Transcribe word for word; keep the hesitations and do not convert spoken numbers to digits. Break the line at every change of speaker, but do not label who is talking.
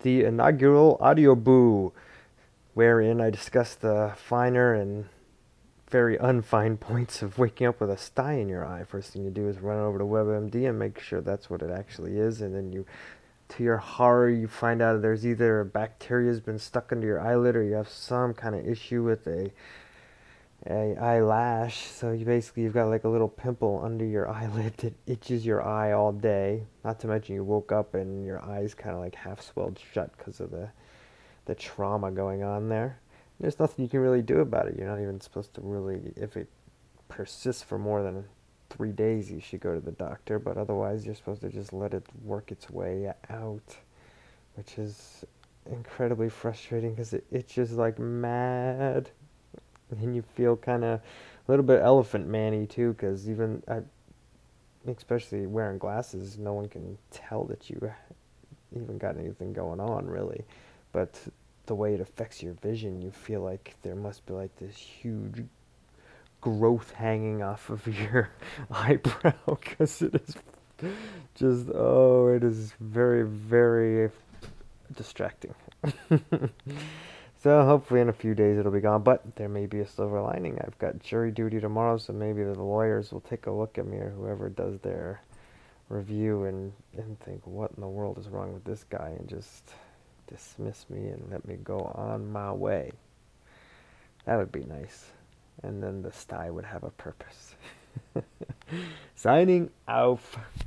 the inaugural Audio Boo, wherein I discuss the finer and very unfine points of waking up with a sty in your eye. First thing you do is run over to WebMD and make sure that's what it actually is, and then you, to your horror, you find out there's either a bacteria's been stuck under your eyelid or you have some kind of issue with a a eyelash. So you basically you've got like a little pimple under your eyelid that itches your eye all day. Not to mention you woke up and your eyes kind of like half swelled shut because of the the trauma going on there. There's nothing you can really do about it. You're not even supposed to really, if it persists for more than three days, you should go to the doctor. But otherwise, you're supposed to just let it work its way out, which is incredibly frustrating because it itches like mad. And you feel kind of a little bit elephant man-y too, because even, I, especially wearing glasses, no one can tell that you even got anything going on really. But the way it affects your vision, you feel like there must be like this huge growth hanging off of your eyebrow because it is just, oh, it is very, very distracting. So hopefully in a few days it'll be gone, but there may be a silver lining. I've got jury duty tomorrow, so maybe the lawyers will take a look at me or whoever does their review and, and think, what in the world is wrong with this guy, and just dismiss me and let me go on my way. That would be nice. And then the sty would have a purpose. Signing off.